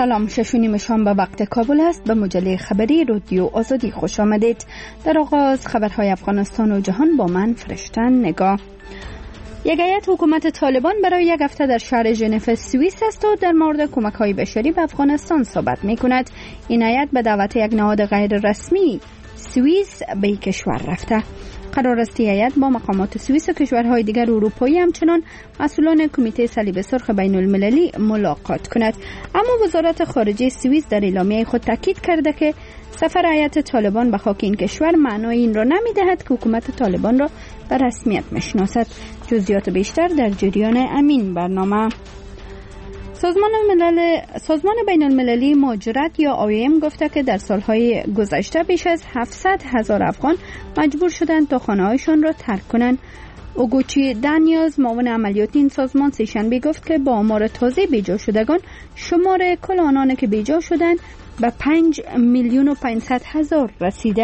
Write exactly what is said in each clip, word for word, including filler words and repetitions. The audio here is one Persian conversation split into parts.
سلام، شش و نیم شام به وقت کابل است. به مجله خبری رادیو آزادی خوش آمدید. در آغاز خبرهای افغانستان و جهان با من فرشتن نگاه. یک هیئت حکومت طالبان برای یک هفته در شهر ژنو سوئیس است و در مورد کمک‌های بشری به افغانستان صحبت می‌کند. این هیئت به دعوت یک نهاد غیر رسمی سوئیس به کشور رفته. قرار است هیئت با مقامات سوئیس و کشورهای دیگر اروپایی همچنان مسئولان کمیته صلیب سرخ بین المللی ملاقات کند. اما وزارت خارجه سوئیس در اعلامیه خود تاکید کرده که سفر هیئت طالبان به خاک این کشور معنای این را نمی‌دهد که حکومت طالبان را به رسمیت میشناسد. جزئیات بیشتر در جریان امین برنامه. سازمان ملل سازمان بین المللی مهاجرت یا آی ام گفته که در سالهای گذشته بیش از هفتصد هزار افغان مجبور شدند تا خانه‌هایشان را ترک کنند. اوگوچی دانیلز معاون عملیاتی این سازمان سه‌شنبه گفت که با آمار تازه بیجا شدگان شمار کل آنان که بیجا شدند به پنج میلیون و پانصد هزار رسیده.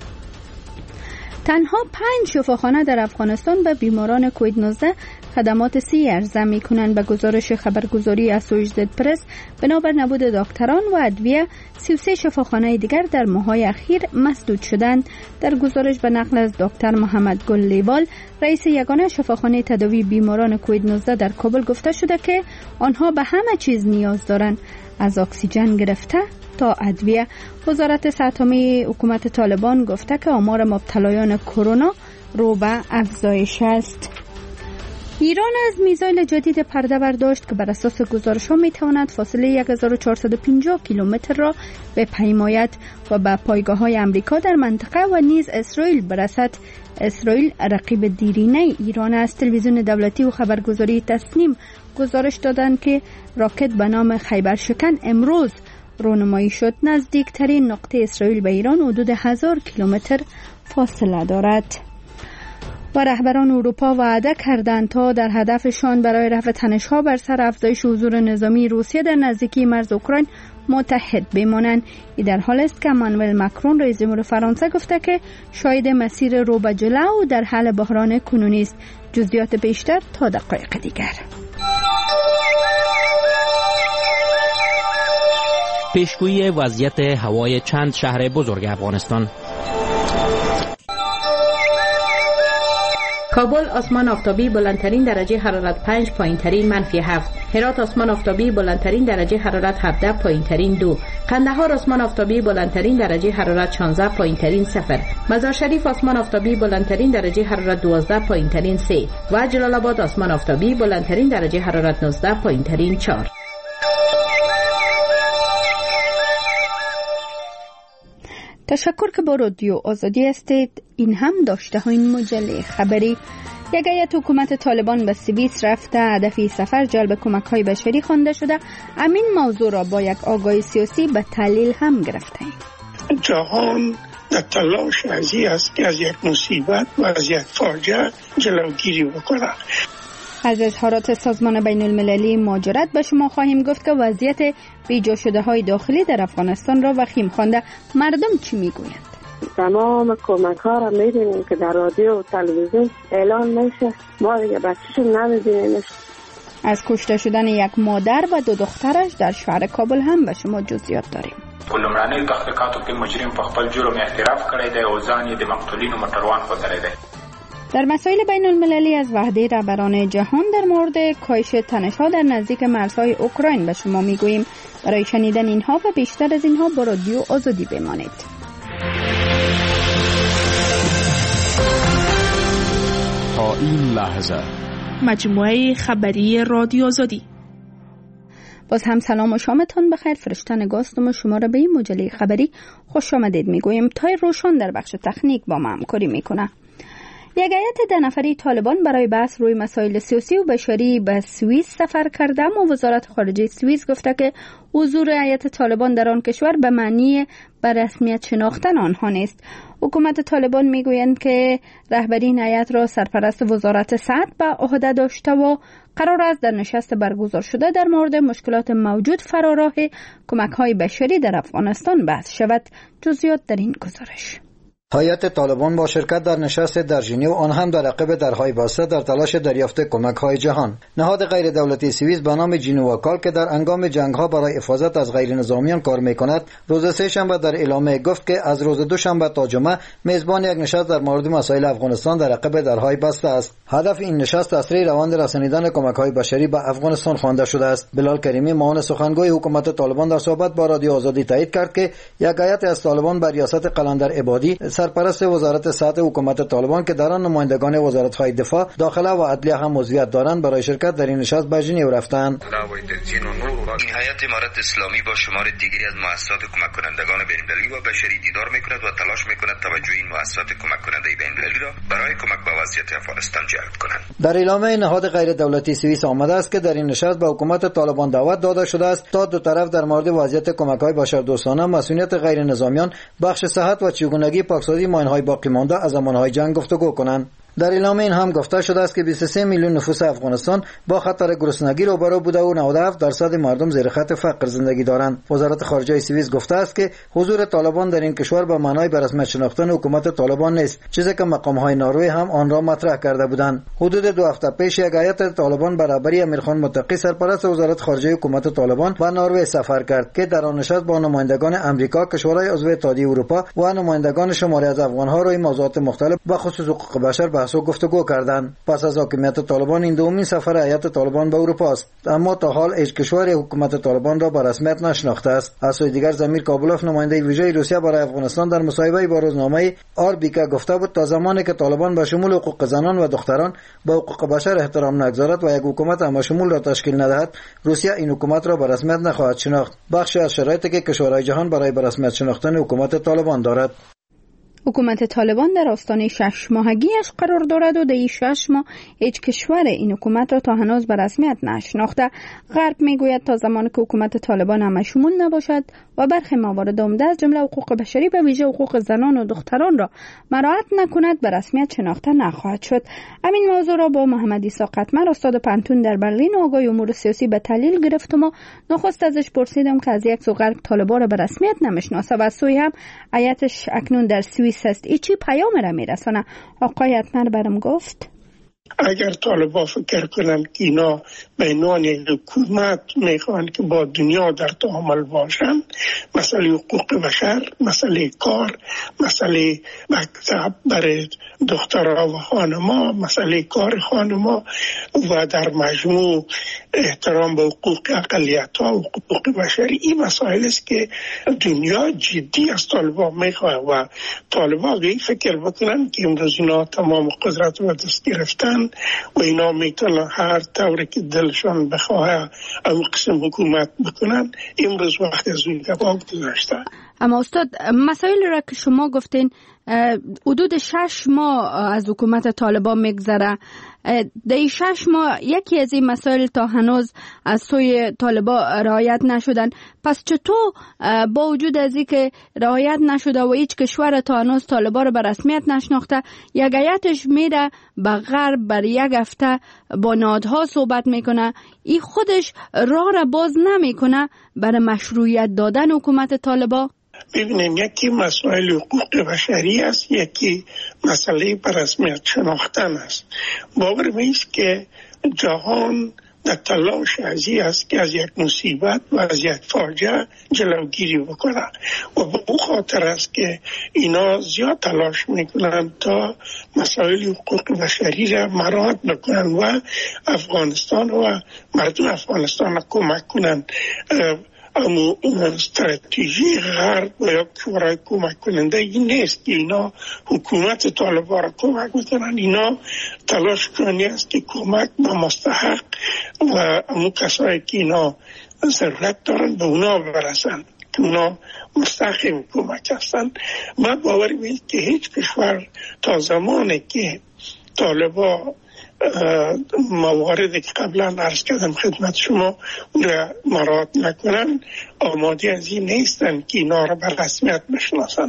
تنها پنج شفاخانه در افغانستان به بیماران کووید نوزده خدمات سی عرضه می کنند. به گزارش خبرگزاری اسوشییتد پرس بنابر نبود دکتران و ادویه سی و سه شفاخانه دیگر در ماه‌های اخیر مسدود شدند. در گزارش به نقل از دکتر محمد گل لیوال رئیس یگانه شفاخانه تداوی بیماران کووید نوزده در کابل گفته شده که آنها به همه چیز نیاز دارند، از اکسیژن گرفته تا ادویه. وزارت صحت عامه حکومت طالبان گفته که آمار مبتلایان کرونا رو به افزایش است. ایران از میزایل جدید پرده برداشت که بر اساس گزارش‌ها می‌تواند فاصله یک هزار و چهارصد و پنجاه کیلومتر را بپیماید و به پایگاه‌های آمریکا در منطقه و نیز اسرائیل برسد. اسرائیل رقیب دیرینه ایران است. تلویزیون دولتی و خبرگزاری تسنیم گزارش دادند که راکت به نام خیبرشکن امروز رونمایی شد. نزدیکترین نقطه اسرائیل به ایران حدود هزار کیلومتر فاصله دارد. و رهبران اروپا وعده کردند تا در هدفشان برای رفع تنش‌ها بر سر افزایش حضور نظامی روسیه در نزدیکی مرز اوکراین متحد بمانند. این در حال است که امانوئل مکرون رئیس جمهور فرانسه گفته که شاهد مسیر رو به جلو در حل بحران کنونی است. جزئیات بیشتر تا دقایق دیگر. پیشگویی وضعیت هوای چند شهر بزرگ افغانستان. کابل آسمان آفتابی بلندترین درجه حرارت پنج، پایینترین منفی هفت. هرات آسمان آفتابی بلندترین درجه حرارت هفده، پایینترین دو. قندهار آسمان آفتابی بلندترین درجه حرارت شانزده، پایینترین صفر. مزار شریف آسمان آفتابی بلندترین درجه حرارت دوازده، پایینترین سه. و جلال آباد آسمان آفتابی بلندترین درجه حرارت نوزده، پایینترین چهار. تشکر که با رادیو آزادی هستید. این هم داشته های این مجله خبری. یک هیئت حکومت طالبان به سوئیس رفته. هدف سفر جلب کمک های بشری خوانده شده. امین موضوع را با یک آگاهی سیاسی به تحلیل هم گرفته. جهان در تلاش ازی است که از یک مصیبت و از یک فاجعه جلوگیری بکنه. از اظهارات سازمان بین المللی مهاجرت به شما خواهیم گفت که وضعیت بیجا شده های داخلی در افغانستان را وخیم خوانده. مردم چی میگویند؟ تمام کمک ها را میبینیم که در رادیو و تلویزیون اعلان میشه، ما دیگه بچه‌شون نمیبینیم. از کشته شدن یک مادر و دو دخترش در شهر کابل هم به شما جزئیات داریم. لومړنۍ تحقیقاتو کې مجرم په خپل جرم اعتراف کړی دی او ځان یې د مقتولینو موټروان ښودلی دی. در مسائل بین المللی از وحده رهبران جهان در مورد کاهش تنش‌ها در نزدیک مرزهای اوکراین به شما میگوییم. برای شنیدن اینها و بیشتر از اینها با رادیو آزادی بمانید. تا این لحظه مجموعه خبری رادیو آزادی. باز هم سلام و شامتان بخیر. فرشته نگاستم و شما را به این مجله خبری خوش آمدید میگویم. تای روشن در بخش تکنیک با ما همکاری میکنه. یک هیئت ده نفری طالبان برای بحث روی مسائل سیاسی و بشری به سوئیس سفر کرده، اما وزارت خارجه سوئیس گفته که حضور هیئت طالبان در آن کشور به معنی به رسمیت شناختن آنها نیست. حکومت طالبان میگویند که رهبری این هیئت را سرپرست وزارت صحت به عهده داشته و قرار است در نشست برگزار شده در مورد مشکلات موجود فراراه کمک‌های بشری در افغانستان بحث شود. جزئیات در این گزارش. هیئت طالبان با شرکت در نشست در ژنو، آن هم در عقب درهای بسته، در تلاش دریافت کمک‌های جهان. نهاد غیر دولتی سوئیس به نام جینواکال که در انگام جنگ‌ها برای حفاظت از غیر نظامیان کار می‌کند، روز سه شنبه در اعلامیه گفت که از روز دوشنبه تا جمعه میزبان یک نشست در مورد مسائل افغانستان در عقب درهای بسته است. هدف این نشست تسریع روند رسانیدن کمک‌های بشری به افغانستان خوانده شده است. بلال کریمی، معاون سخنگوی حکومت طالبان، در صحبت با رادیو آزادی تایید کرد که یک هیئت از طالبان بر ریاست قلندر عبادی، سرپرست وزارت صحت حکومت طالبان که در آن نمایندگان وزارت‌های دفاع، داخله و عدلیه هم عضویت دارند، برای شرکت در این نشست به ژنو رفتند. این هیئت امارت اسلامی با شمار دیگری از مؤسسات کمک کنندگان بین‌المللی و بشری دیدار می‌کند و تلاش می‌کند توجه این مؤسسات کمک کننده بین‌المللی را برای کمک به وضعیت افغانستان جلب کنند. در اعلامیه نهاد غیر دولتی سوئیس آمده است که در این نشست به حکومت طالبان دعوت داده شده است تا دو طرف در مورد وضعیت کمک‌های بشردوستانه، مسئولیت غیر نظامیان، بخش صحت و چگونگی پاکسازی ماین‌های باقی مانده از زمانهای جنگ گفتگو کنند. در اعلامیه این هم گفته شده است که بیست و سه میلیون نفوس افغانستان با خطر گرسنگی روبرو بوده و نود و هفت درصد مردم زیر خط فقر زندگی دارند. وزارت خارجه سوئیس گفته است که حضور طالبان در این کشور به معنای به رسمیت شناختن حکومت طالبان نیست، چیزی که مقام‌های نروژ هم آن را مطرح کرده بودند. حدود دو هفته پیش یک هیئت طالبان برابری امیرخان متقی، سرپرست وزارت خارجه حکومت طالبان، به نروژ سفر کرد که در آن نشست با نمایندگان امریکا، کشورهای عضو اتحادیه اروپا و نمایندگان شماری از افغان‌ها روی موضوعات مختلف به خصوص حقوق بشر بحث و گفتگو کردند. پس از حاکمیت طالبان این دومین سفر هیئت طالبان به اروپا است، اما تا حال هیچ کشوری حکومت طالبان را به رسمیت نشناخته است. از سوی دیگر زمیر کابلوف، نماینده ویژه روسیه برای افغانستان، در مصاحبه با روزنامه آربیکا گفته بود تا زمانی که طالبان به شمول حقوق زنان و دختران به حقوق بشر احترام نگذارد و یک حکومت همشمول را تشکیل ندهد، روسیه این حکومت را به رسمیت نخواهد شناخت. بخشی از شرایطی که کشورهای جهان برای به رسمیت شناختن حکومت طالبان دارد. حکومت طالبان در آستانه شش ماهگیش قرار دارد و در این شش ماه هیچ کشور این حکومت را تا هنوز به رسمیت نشناخته. غرب میگوید تا زمانی که حکومت طالبان همشمول نباشد و برخی موارد عمده از جمله حقوق بشری به ویژه حقوق زنان و دختران را مراعات نکند، به رسمیت شناخته نخواهد شد. همین موضوع را با محمد عیسی قطمر، استاد پانتون در برلین و آگاه امور سیاسی به تحلیل گرفتم و نخست ازش پرسیدم که از یک سو غرب طالبان را به رسمیت نمیشناسه و از سوی هم هیئتش اکنون در سوئیس است. ای چی پیام را میرسانه؟ آقای قطمر برام گفت اگر طالبان فکر کنن که اینا به عنوان یک حکومت میخوان که با دنیا در تعامل باشن، مسئله حقوق بشر، مسئله کار، مسئله مکتب برای دخترها و خانما، مسئله کار خانما و در مجموع احترام به حقوق اقلیت‌ها و حقوق بشری، این مسائل است که دنیا جدی از طالبان میخواه و طالبان به این فکر بکنن که امروز اینا تمام قدرت و دست گرفتن و اینا میتونن هر طوری که دلشان بخواه او قسم حکومت بکنن. امروز وقت از این دباغ گذاشته. اما استاد، مسائل را که شما گفتین حدود شش ماه از حکومت طالبان میگذره، در این شش ماه یکی از این مسائل تا هنوز از سوی طالبان رعایت نشدن. پس چطور با وجود از این که رعایت نشده و هیچ کشور تا هنوز طالبان را به رسمیت نشناخته، یک هیئتش میره به غرب بر یک هفته با نهادها صحبت میکنه، این خودش راه را باز نمیکنه برای مشروعیت دادن حکومت طالبان؟ ببینیم، یکی مسائل حقوق بشری است، یکی مسئله به رسمیت شناختن است. باور میست که جهان در تلاش ازی است که از یک مصیبت و از یک فاجعه جلوگیری بکنه و به اون خاطر است که اینا زیاد تلاش میکنن تا مسائل حقوق بشری را مراعات بکنن و افغانستان و مردم افغانستان را کمک کنن. اما استراتژی غرب و یا کشورهای کمک کننده این نیست که اینا حکومت طالبان را کمک بکنن. اینا تلاش کنی است که کمک به مستحق و اما کسایی که اینا ضرورت دارن به اونا برسن که اونا مستحق کمک هستن. من باور می‌کنم که هیچ کشور تا زمانی که طالبان مواردی که قبلا عرض کردم خدمت شما را مراعات نکنن، آماده از این نیستن که اینا را به رسمیت بشناسن.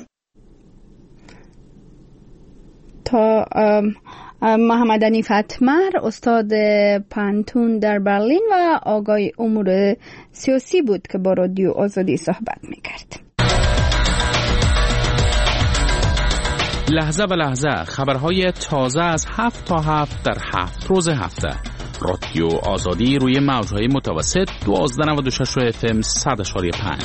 تا محمد حنیف قطمر، استاد پانتون در برلین و آگاه امور سیاسی بود که با رادیو آزادی صحبت میکرد. لحظه به لحظه خبرهای تازه از هفت تا هفت در هفت روز هفته. رادیو آزادی روی موجهای متوسط دوازده نود و شش اف ام صد و پنج.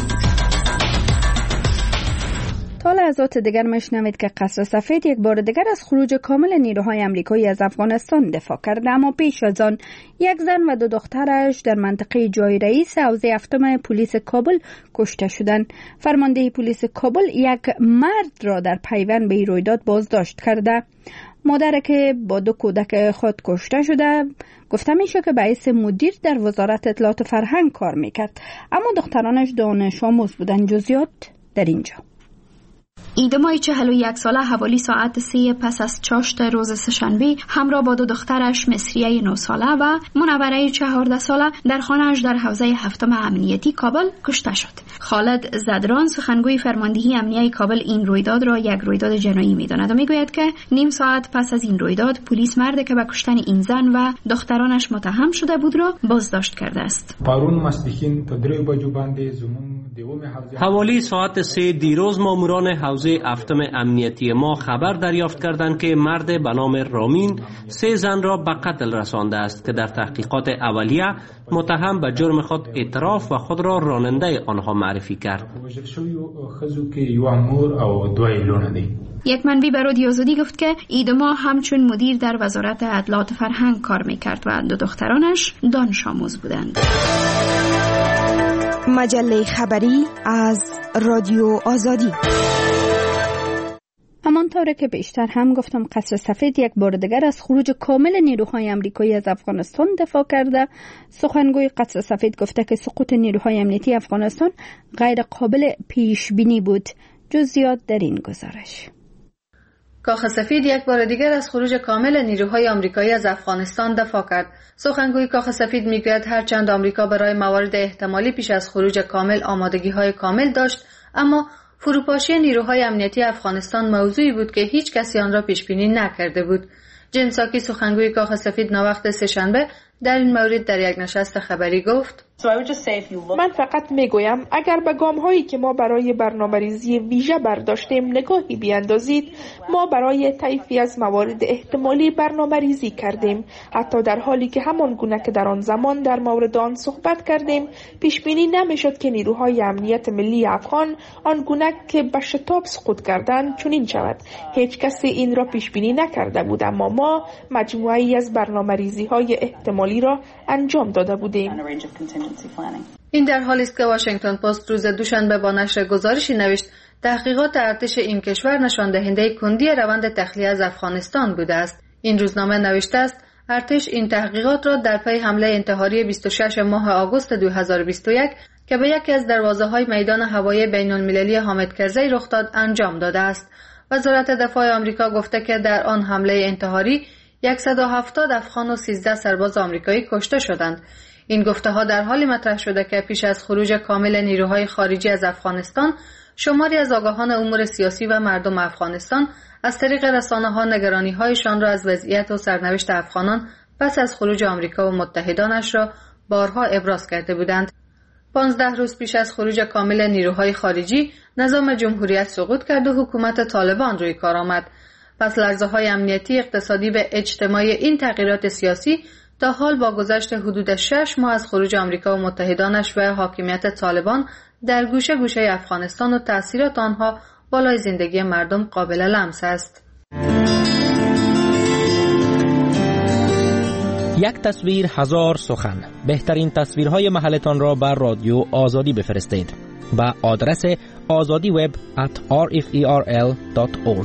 تا لحظات دیگر میشنوید که قصر سفید یک بار دیگر از خروج کامل نیروهای آمریکایی از افغانستان دفاع کرد، اما پیش از آن یک زن و دو دخترش در منطقه جای رئیس حوزه هفتم پلیس کابل کشته شدند. فرمانده پلیس کابل یک مرد را در پیوند به این رویداد بازداشت کرده. مادر که با دو کودک خود کشته شده گفته میشه که باعث مدیر در وزارت اطلاعات فرهنگ کار میکرد، اما دخترانش دانش آموز بودند. جزئیات در اینجا. ایدمای چهل و یک ساله حوالی ساعت سه پس از چاشت روز سه‌شنبه همراه با دو دخترش مصریه نه ساله و منوره چهارده ساله در خانه‌اش در حوزه هفتم امنیتی کابل کشته شد. خالد زدران سخنگوی فرماندهی امنیتی کابل این رویداد را یک رویداد جنایی می‌داند و میگوید که نیم ساعت پس از این رویداد پلیس مردی که به کشتن این زن و دخترانش متهم شده بود را بازداشت کرده است. حوالی ساعت سه دیروز ماموران حوزه هفتم امنیتی ما خبر دریافت کردند که مرد به نام رامین سه زن را به قتل رسانده است که در تحقیقات اولیه متهم به جرم خود اعتراف و خود را راننده آنها معرفی کرد. یک منبع به رادیو آزادی گفت که ایدما همچون مدیر در وزارت اطلاعات فرهنگ کار میکرد و دو دخترانش دانش آموز بودند. مجله خبری از رادیو آزادی. همانطور که بیشتر هم گفتم، قصر سفید یک بار دیگر از خروج کامل نیروهای آمریکایی از افغانستان دفاع کرده. سخنگوی قصر سفید گفته که سقوط نیروهای امنیتی افغانستان غیر قابل پیش بینی بود. جزئیات در این گزارش. کاخ سفید یک بار دیگر از خروج کامل نیروهای آمریکایی از افغانستان دفاع کرد. سخنگوی کاخ سفید میگوید هرچند آمریکا برای موارد احتمالی پیش از خروج کامل آمادگی‌های کامل داشت، اما فروپاشی نیروهای امنیتی افغانستان موضوعی بود که هیچ کسی آن را پیش بینی نکرده بود. جن ساکی سخنگوی کاخ سفید ناوقت سه‌شنبه در این مورد در یک نشست خبری گفت: من فقط میگویم اگر به گام‌هایی که ما برای برنامه‌ریزی ویژه برداشتیم نگاهی بیاندازید، ما برای طیفی از موارد احتمالی برنامه‌ریزی کردیم، حتی در حالی که همان گونه که در آن زمان در مورد آن صحبت کردیم پیش بینی نمی‌شد که نیروهای امنیت ملی افغان آن گونه که به شتاب سقوط کردند چنین شود. هیچ کسی این را پیش بینی نکرده بود، اما ما مجموعه‌ای از برنامه‌ریزی‌های احتمالی را انجام داده بودیم. این در حالی است که واشنگتن پست روز دوشنبه با نشر گزارشی نوشت تحقیقات ارتش این کشور نشان دهنده کندی روند تخلیه از افغانستان بوده است. این روزنامه نوشته است ارتش این تحقیقات را در پی حمله انتحاری بیست و شش ماه آگوست دو هزار و بیست و یک که به یکی از دروازه‌های میدان هوایی بین‌المللی حامد کرزی رخ داد انجام داده است. وزارت دفاع آمریکا گفته که در آن حمله انتحاری صد و هفتاد افغان و سیزده سرباز آمریکایی کشته شدند. این گفته‌ها در حالی مطرح شده که پیش از خروج کامل نیروهای خارجی از افغانستان، شماری از آگاهان امور سیاسی و مردم افغانستان از طریق رسانه‌ها نگرانی‌هایشان را از وضعیت و سرنوشت افغانان پس از خروج آمریکا و متحدانش را بارها ابراز کرده بودند. پانزده روز پیش از خروج کامل نیروهای خارجی، نظام جمهوریت سقوط کرد و حکومت طالبان روی کار آمد. پس لرزه‌های امنیتی، اقتصادی و اجتماعی این تغییرات سیاسی تا حال با گذشت حدود شش ماه از خروج آمریکا و متحدانش و حاکمیت طالبان در گوشه گوشه افغانستان و تأثیرات آنها بالای زندگی مردم قابل لمس است. یک تصویر هزار سخن. بهترین تصویرهای محلتان را بر رادیو آزادی بفرستید با آدرس azadi web at r f e r l dot org.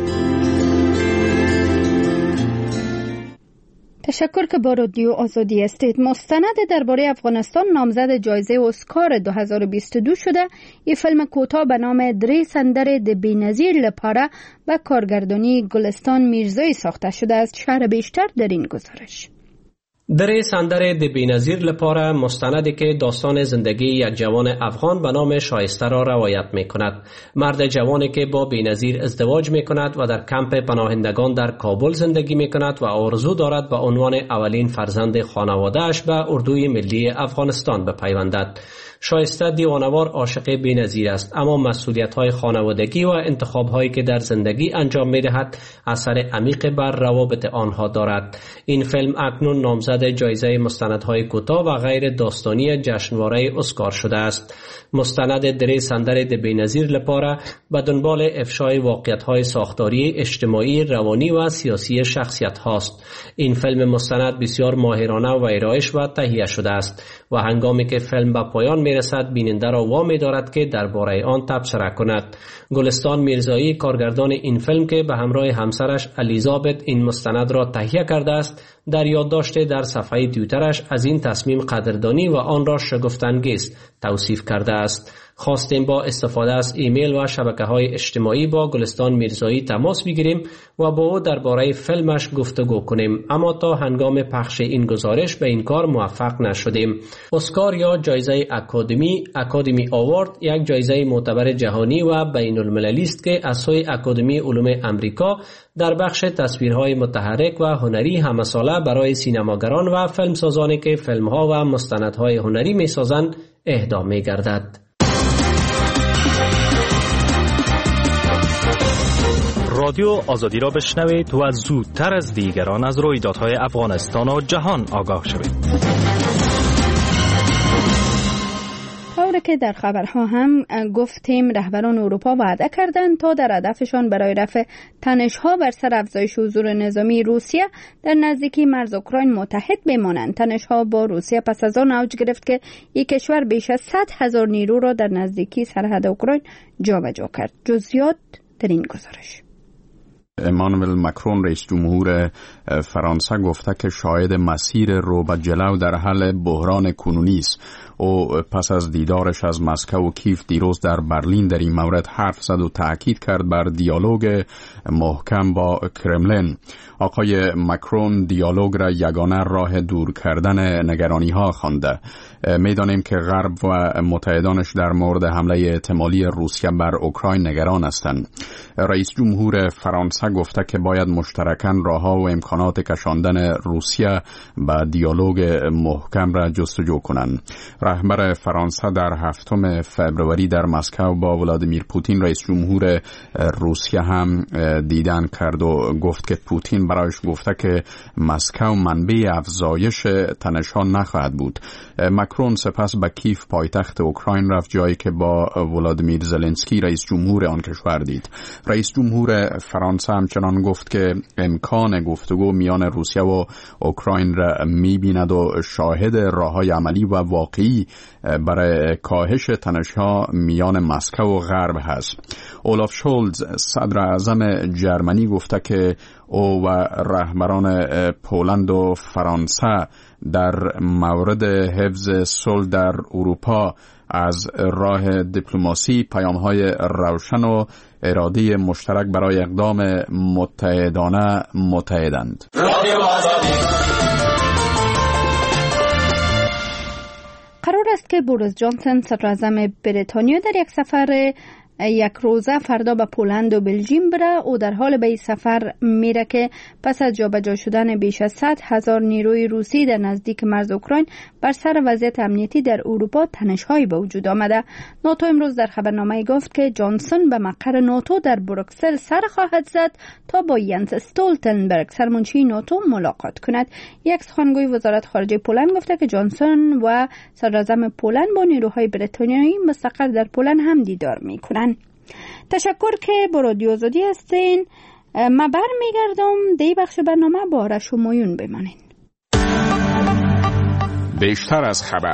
تشکر که با رادیو آزادی هستید. مستند درباره افغانستان نامزد جایزه اسکار دو هزار و بیست و دو شده. این فیلم کوتاه به نام دری سندر د بی‌نظیر لپاره و کارگردانی گلستان میرزایی ساخته شده است. شرح بیشتر در این گزارش. دری سندر د بی‌نظیر لپاره مستندی که داستان زندگی یک جوان افغان به نام شایسته را روایت می کند. مرد جوانی که با بی‌نظیر ازدواج می کند و در کمپ پناهندگان در کابل زندگی می کند و آرزو دارد به عنوان اولین فرزند خانواده‌اش به اردوی ملی افغانستان بپیوندد. شایسته دیوانوار عاشق بی‌نظیر است، اما مسئولیت‌های خانوادگی و انتخاب‌هایی که در زندگی انجام می‌دهد اثر عمیق بر روابط آنها دارد. این فیلم اکنون نامزد جایزه مستندهای کوتاه و غیر داستانی جشنواره اسکار شده است. مستند دری سندر د بی‌نظیر لپاره به دنبال افشای واقعیت‌های ساختاری اجتماعی، روانی و سیاسی شخصیت هاست. این فیلم مستند بسیار ماهرانه و ارائه‌اش و تهیه شده است و هنگامی که فیلم به پایان میرسد بیننده را وامی دارد که درباره آن تبصره کند. گلستان میرزایی کارگردان این فیلم که به همراه همسرش الیزابت این مستند را تهیه کرده است، در یادداشت در صفحه توییترش از این تصمیم قدردانی و آن را شگفت‌انگیز توصیف کرده است. خواستیم با استفاده از ایمیل و شبکه‌های اجتماعی با گلستان میرزایی تماس بگیریم و با او درباره فیلمش گفتگو کنیم، اما تا هنگام پخش این گزارش به این کار موفق نشدیم. اسکار یا جایزه اکادمی، اکادمی آوارد، یک جایزه معتبر جهانی و بین المللی است که از سوی اکادمی علوم امریکا در بخش تصویرهای متحرک و هنری همساله برای سینماگران و فیلمسازانی که فیلم‌ها و مستندهای هنری می‌سازند اهدا می‌گردد. رادیو آزادی را بشنوید و زودتر از دیگران از رویدادهای افغانستان و جهان آگاه شوید. طوری که در خبرها هم گفتیم رهبران اروپا وعده کردند تا در هدفشان برای رفع تنش‌ها بر سر افزایش حضور نظامی روسیه در نزدیکی مرز اوکراین متحد بمانند. تنش‌ها با روسیه پس از آن اوج گرفت که یک کشور بیش از صد هزار نیرو را در نزدیکی سرحد اوکراین جابجا کرد. جزئیات در این گزارش. امانوئل مکرون رئیس جمهور فرانسه گفته که شاهد مسیر رو به جلو در حل بحران کنونی است. او پس از دیدارش از مسکو و کیف دیروز در برلین در این مورد حرف زد و تأکید کرد بر دیالوگ محکم با کرملین. آقای مکرون دیالوگ را یگانه راه دور کردن نگرانی ها خوانده. میدانیم که غرب و متحدانش در مورد حمله احتمالی روسیه بر اوکراین نگران هستند. رئیس جمهور فرانسه گفته که باید مشترکاً راه‌ها و امکانات کشاندن روسیه به دیالوگ محکم را جستجو کنند. رهبر فرانسه در هفتم فوریه در مسکو با ولادیمیر پوتین رئیس جمهور روسیه هم دیدن کرد و گفت که پوتین برایش گفته که مسکو منبع افزایش تنش‌ها نخواهد بود. مکرون سپس به کیف پایتخت اوکراین رفت، جایی که با ولادیمیر زلنسکی رئیس جمهور آن کشور دید. رئیس جمهور فرانسه همچنان گفت که امکان گفتگو میان روسیه و اوکراین را می‌بیند و شاهد راه‌های عملی و واقعی برای کاهش تنش‌ها میان مسکو و غرب هست. اولاف شولز صدر اعظم جرمنی گفته که او و رهبران پولند و فرانسه در مورد حفظ صلح در اروپا از راه دیپلماسی پیام‌های روشن و اراده مشترک برای اقدام متحدانه متحدند. قرار است که بوریس جانسون صدراعظم بریتانیا در یک سفر یک روزه فردا به پولند و بلژیم بره. او در حال به این سفر میره که پس از جابجا شدن بیش از صد هزار نیروی روسی در نزدیک مرز اوکراین بر سر وضعیت امنیتی در اروپا تنش‌هایی به وجود آمده. ناتو امروز در خبرنامه گفت که جانسون به مقر ناتو در بروکسل سر خواهد زد تا با ینس استولتنبرگ سرمنشی ناتو ملاقات کند. یک سخنگوی وزارت خارجه پولند گفته که جانسون و صدراعظم پولند با نیروهای بریتانیایی مستقر در پولند هم دیدار میکنند. تشکر که با رادیو آزادی هستین. ما برمیگردم دی بخش برنامه با آرش و مایون بمانین. بیشتر از خبر.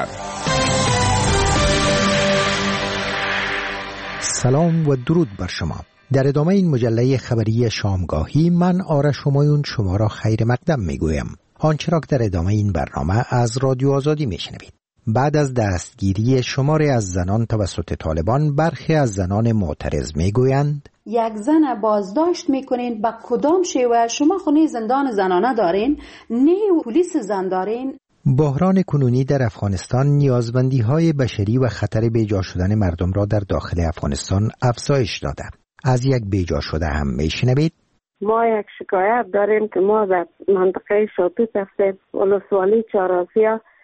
سلام و درود بر شما. در ادامه این مجله خبری شامگاهی من آرش و مایون شما را خیر مقدم میگویم. آنچه را در ادامه این برنامه از رادیو آزادی میشنوید. بعد از دستگیری شماری از زنان توسط طالبان، برخی از زنان معترض میگویند یک زن بازداشت میکنین با کدام شیوه؟ شما خونه زندان زنانه دارین؟ نه پلیس زن دارین؟ بحران کنونی در افغانستان نیازمندی های بشری و خطر بیجا شدن مردم را در داخل افغانستان افزایش داده. از یک بیجا شده هم میشنوید. ما یک شکایت داریم که ما در منطقه شاپیت هستیم، ولسوالی چهارآسیا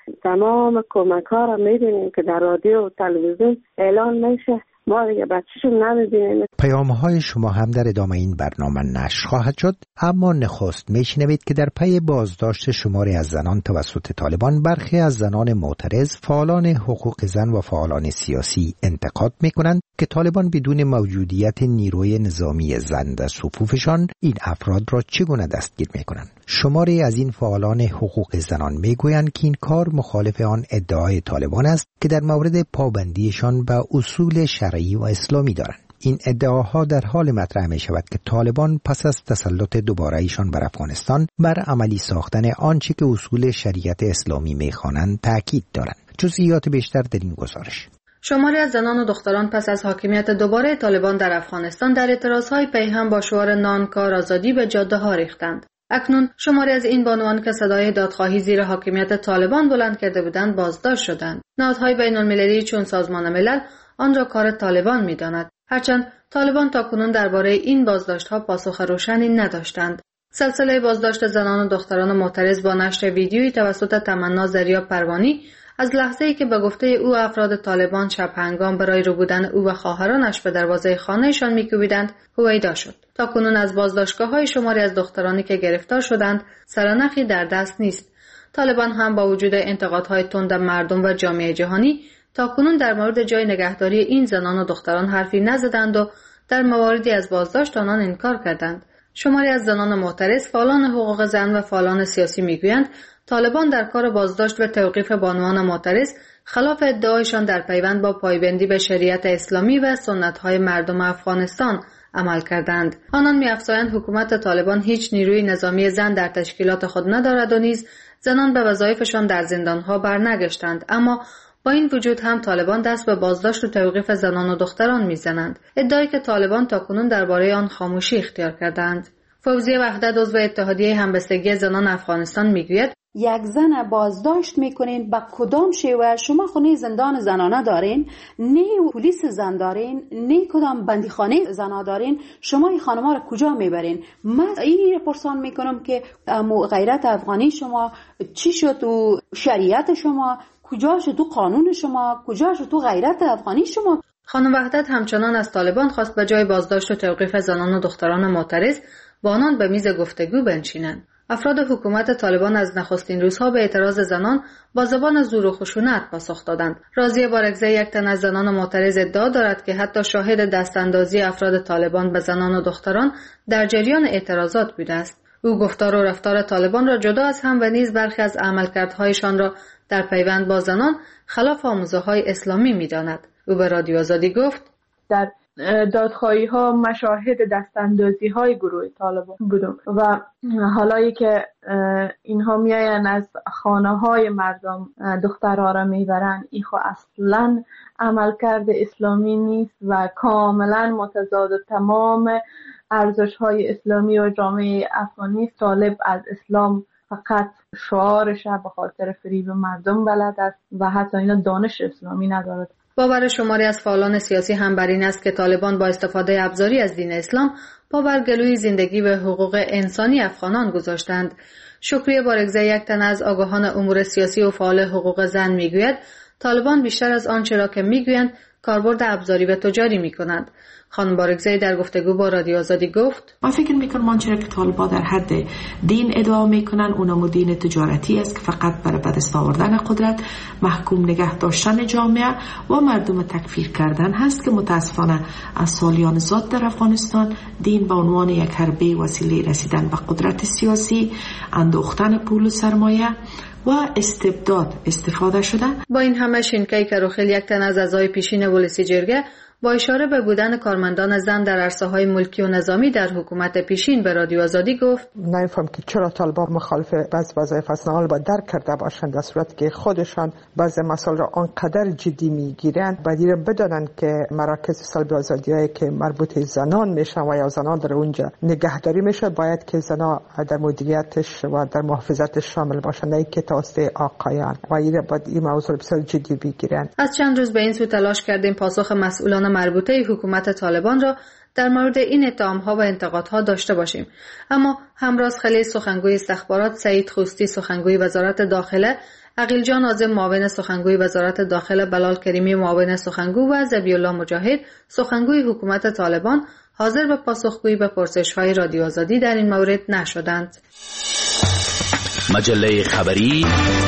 تمام کمک ها را میبینیم که در رادیو و تلویزیون اعلان میشه، ما دیگه بچه‌شون نمیبینیم. پیام‌های شما هم در ادامه این برنامه نشر خواهد شد، اما نخست میشنوید که در پی بازداشت شماری از زنان توسط طالبان، برخی از زنان معترض، فعالان حقوق زن و فعالان سیاسی انتقاد میکنند که طالبان بدون موجودیت نیروی نظامی زن در صفوفشان این افراد را چگونه دستگیر میکنند. شماری از این فعالان حقوق زنان میگویند که این کار مخالف آن ادعای طالبان است که در مورد پابندیشان به اصول شرعی و اسلامی دارند. این ادعاها در حال مطرح می شود که طالبان پس از تسلط دوباره ایشان بر افغانستان بر عملی ساختن آنچه که اصول شریعت اسلامی می خوانند تاکید دارند. جزئیات بیشتر در این گزارش. شماری از زنان و دختران پس از حاکمیت دوباره طالبان در افغانستان در اعتراضهای پیهم با شعار نان کار آزادی به جاده ها ریختند. اکنون شماری از این بانوان که صدای دادخواهی زیر حاکمیت طالبان بلند کرده بودند بازداشت شدند. نهادهای بین المللی چون سازمان ملل آن را کار طالبان می‌داند، هرچند طالبان تاکنون درباره این بازداشت‌ها پاسخ روشنی نداشتند. سلسله بازداشت زنان و دختران معترض با نشر ویدیویی توسط تمنا زریا پروانی از لحظه‌ای که به گفته او افراد طالبان شب هنگام برای ربودن او و خواهرانش به دروازه خانه‌شان می‌کوبیدند هویدا شد. تاکنون از بازداشتگاه‌های شماری از دخترانی که گرفتار شدند سرنخی در دست نیست. طالبان هم با وجود انتقادهای تند مردم و جامعه جهانی تاکنون در مورد جای نگهداری این زنان و دختران حرفی نزدند و در مواردی از بازداشت آنان انکار کردند. شماری از زنان معترض، فعالان حقوق زن و فعالان سیاسی میگویند طالبان در کار بازداشت و توقیف بانوان معترض خلاف ادعایشان در پیوند با پایبندی به شریعت اسلامی و سنت‌های مردم افغانستان عمل کردند. آنان می‌افزایند حکومت طالبان هیچ نیروی نظامی زن در تشکیلات خود ندارد و نیز زنان به وظایفشان در زندان‌ها برنگشتند، اما با این وجود هم طالبان دست به بازداشت و توقیف زنان و دختران میزنند، ادعایی که طالبان تاکنون درباره آن خاموشی اختیار کردند. فوزیه وحدت عضو اتحادیه همبستگی زنان افغانستان میگوید یک زن بازداشت میکنین با کدام شیوه؟ شما خونه زندان زنانه دارین، نه پلیس زن دارین، نه کدام بندیخانه زنا دارین، شما این خانم‌ها را کجا میبرین؟ من این پرسان میکنم که غیرت افغانی شما چی شد؟ تو شریعت شما کجا شد؟ تو قانون شما کجا شد؟ تو غیرت افغانی شما؟ خانم وحدت همچنان از طالبان خواست به جای بازداشت و توقیف زنان و دختران معترض با آنان به میز گفتگو بنشینند. افراد حکومت طالبان از نخستین روزها به اعتراض زنان با زبان زور و خشونت پاسخ دادند. راضیه بارگزی، یک تن از زنان معترض، ادعا دارد که حتی شاهد دستاندازی افراد طالبان به زنان و دختران در جریان اعتراضات بوده است. او گفتار و رفتار طالبان را جدا از هم و نیز برخی از عملکردهایشان را در پیوند با زنان خلاف آموزه‌های اسلامی می‌داند. او به رادیو آزادی گفت در دادخواهی ها مشاهد دستاندازی های گروه طالبان بودم و حالایی که اینها میاین از خانه های مردم دخترها را میبرن، این خو اصلا عملکرد اسلامی نیست و کاملا متضاد تمام ارزش های اسلامی و جامعه افغانی. طالب از اسلام فقط شعارش به خاطر فریب مردم بلد است و حتی اینا دانش اسلامی ندارد. باور شماری از فعالان سیاسی هم بر این است که طالبان با استفاده ابزاری از دین اسلام پا بر گلوی زندگی و حقوق انسانی افغانان گذاشتند. شکریه بارگزی، یک تن از آگاهان امور سیاسی و فعال حقوق زن میگوید طالبان بیشتر از آنچه را که میگویند کاربرد ابزاری و تجاری میکنند. خانم بارگزی در گفتگو با رادیو آزادی گفت من فکر میکنم آنچه که طالبان در حد دین ادعا میکنن اونم دین تجارتی است که فقط برای به دست آوردن قدرت، محکوم نگه داشتن جامعه و مردم تکفیر کردن هست که متاسفانه از سالیان زاد در افغانستان دین به عنوان یک حربه وسیله رسیدن به قدرت سیاسی، اندوختن پول و سرمایه و استبداد استفاده شده. با این همه شینکای کروخیل، یک تن از اعضای پیشین ولسی جرگه، با اشاره به بودن کارمندان زن در عرصه‌های ملکی و نظامی در حکومت پیشین به رادیو آزادی گفت نمی‌فهم که چرا طالبان مخالف بعض وظایف هستند با درک کرده باشند، در صورتی که خودشان بعض مسائل را آنقدر جدی میگیرند. بدیره بدانند که مراکز سلب آزادی‌هایی که مربوط زنان میشن و یا زنان در اونجا نگهداری میشه باید که زنان در مدیریتش و در محافظتش شامل باشند، نه که توسط آقایان، و این باید این موضوع بسیار جدی بگیرند. از چند روز به این سو تلاش کردیم پاسخ مسئولان مربوطه حکومت طالبان را در مورد این اتهام‌ها و انتقادها داشته باشیم، اما همراز خلیل سخنگوی استخبارات، سعید خوستی سخنگوی وزارت داخله، عقیل جان ناظم معاون سخنگوی وزارت داخل، بلال کریمی معاون سخنگو و ذبیح الله مجاهد سخنگوی حکومت طالبان حاضر به پاسخگویی به پرسش‌های رادیو آزادی در این مورد نشدند. مجله خبری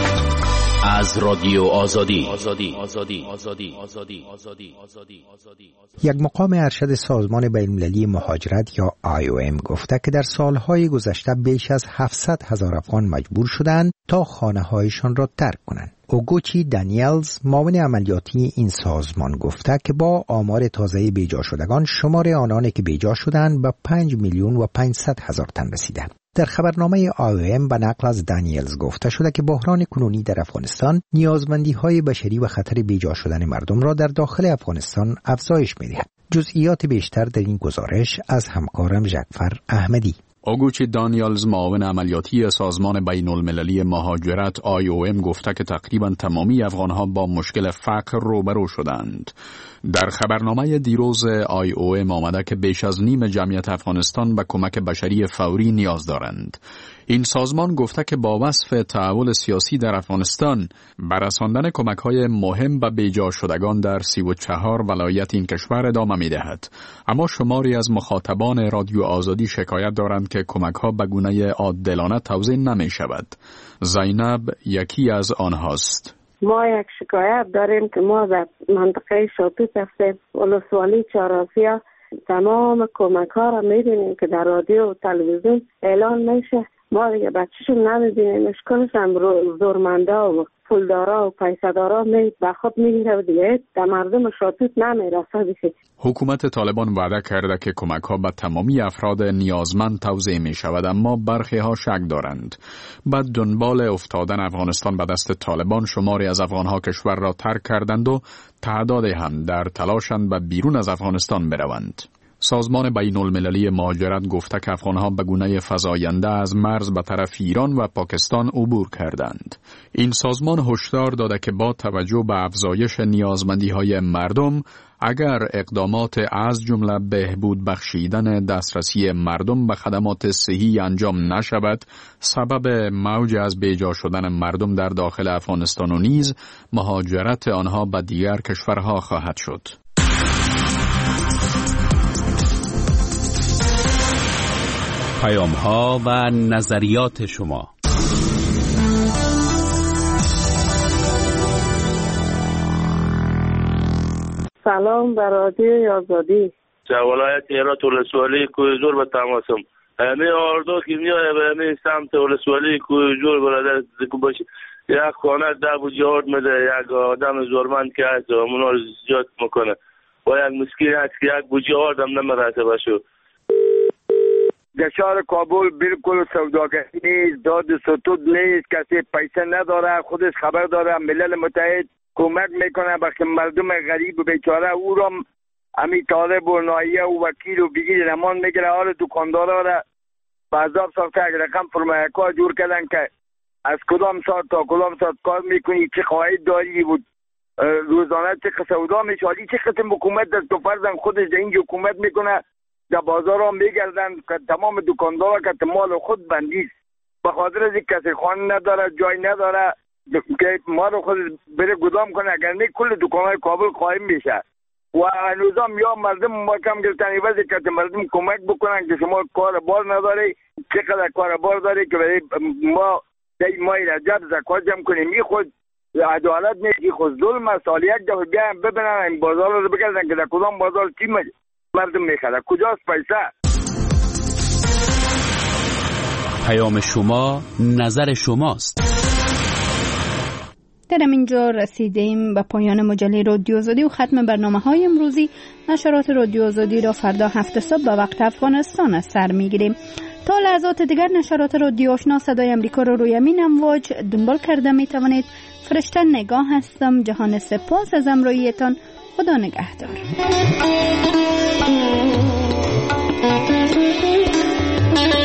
از رادیو آزادی. آزادی. آزادی. آزادی. آزادی. آزادی. آزادی. آزادی. یک مقام ارشد سازمان بین‌المللی مهاجرت یا آی او ام گفته که در سالهای گذشته بیش از هفتصد هزار افغان مجبور شدند تا خانه‌هایشان را ترک کنند. اوگوچی دانیلز معاون عملیاتی این سازمان گفته که با آمار تازه بیجا شدگان شمار آنانی که بیجا شدند به پنج میلیون و پانصد هزار تن رسیده. در خبرنامه آی او ام به نقل از دانیلز گفته شده که بحران کنونی در افغانستان نیازمندی‌های بشری و خطر بیجا شدن مردم را در داخل افغانستان افزایش می‌دهد. جزئیات بیشتر در این گزارش از همکارم جعفر احمدی. اوگوچی دانیلز معاون عملیاتی سازمان بین المللی مهاجرت آی او ام گفته که تقریبا تمامی افغانها با مشکل فقر روبرو شدند. در خبرنامه دیروز آی او ام آمده که بیش از نیم جمعیت افغانستان به کمک بشری فوری نیاز دارند. این سازمان گفته که با وصف تحول سیاسی در افغانستان برساندن کمک‌های مهم به بیجا شدگان در سی و چهار ولایت این کشور ادامه می‌دهد. اما شماری از مخاطبان رادیو آزادی شکایت دارند که کمک‌ها به گونه عادلانه توزیع نمی‌شود. زینب یکی از آنهاست. ما یک شکایت داریم که ما در منطقه شاتوت هستیم، ولسوالی چهارآسیا، تمام کمک ها را می‌بینیم که در رادیو و تلویزیون اعلان میشه. ما دیگه بچه‌شون نمی‌بینیم، اشکالش هم زورمندا و پولدارا و پیسه‌دارا می به خود میگیره و دیگه در مردم شاتوت نمیرسه دیگه. حکومت طالبان وعده کرده که کمک‌ها به تمامی افراد نیازمند توزیع می‌شود، اما برخی‌ها شک دارند. بعد دنبال افتادن افغانستان به دست طالبان شماری از افغان‌ها کشور را ترک کردند و تعدادی هم در تلاشند به بیرون از افغانستان بروند. سازمان بین المللی مهاجرت گفته که افغانها به گونه فزاینده از مرز به طرف ایران و پاکستان عبور کردند. این سازمان هشدار داده که با توجه به افزایش نیازمندی‌های مردم، اگر اقدامات از جمله بهبود بخشیدن دسترسی مردم به خدمات صحی انجام نشود، سبب موج از بیجا شدن مردم در داخل افغانستان و نیز مهاجرت آنها به دیگر کشورها خواهد شد. پیام ها و نظریات شما. سلام بر رادیو آزادی. در ولایت هرات ولسوالی کوهجور به تماسم. همه آردو که میای به همه سمت ولسوالی کوهجور برادر زکو باشه. یک خانه ده بو جهاد میده، یک آدم زورمند که هست و اونا رو زیاد میکنه و یک مسکین هست که یک بو جهاد هم نمیرسه باشو. در شهر کابل بالکل سوداگری نیست، داد ستود نیست، کسی پیسه نداره، خودش خبر داره. ملل متحد کمک میکنه به مردم غریب و بیچاره، او را امی طالب و نایه و وکیل و بگیر نمان میگره. حال دکاندارا را به عذاب ساخته، یک رقم فرمایکا جور کردن که از کدام ساعت تا کدام ساعت کار میکنی، چه خواهید داری بود روزانه چه سودا میشه. حالی چه قسم حکومت دست و فرزن خودش در اینجا حکومت میکنه، در بازار ها میگردن که تمام دکاندارا که مال خود بندیست، به خاطر از این کسی خانه نداره، جای نداره که مال خود بره گدام کنه. اگر نه کل دکانهای کابل قایم میشه و هنوزم یا مردم محکم گرفتن ایوازی که مردم کمک بکنن که شما کار بار نداری، چقدر کار بار داری که برای ما در ماه رجب زکات جمع کنیم. این خود عدالت نیست، این خود ظلم است. حالا یک دفعه بیایم ببینن این بازار رو بگردن که در کدام بازار چی مردم میخره، کجاست پیسه. پیام شما نظر شماست. در اینجا رسیدیم به پایان مجله رادیو آزادی و ختم برنامه های امروزی. نشرات رادیو آزادی را فردا هفت صبح به وقت افغانستان از سر میگیریم. تا لحظات دیگر نشرات رادیو آشنا صدای امریکا را روی امین امواج دنبال کرده می توانید. فرشته نگاه هستم. جهان سپاس از همراهیتان. خدا نگهدار.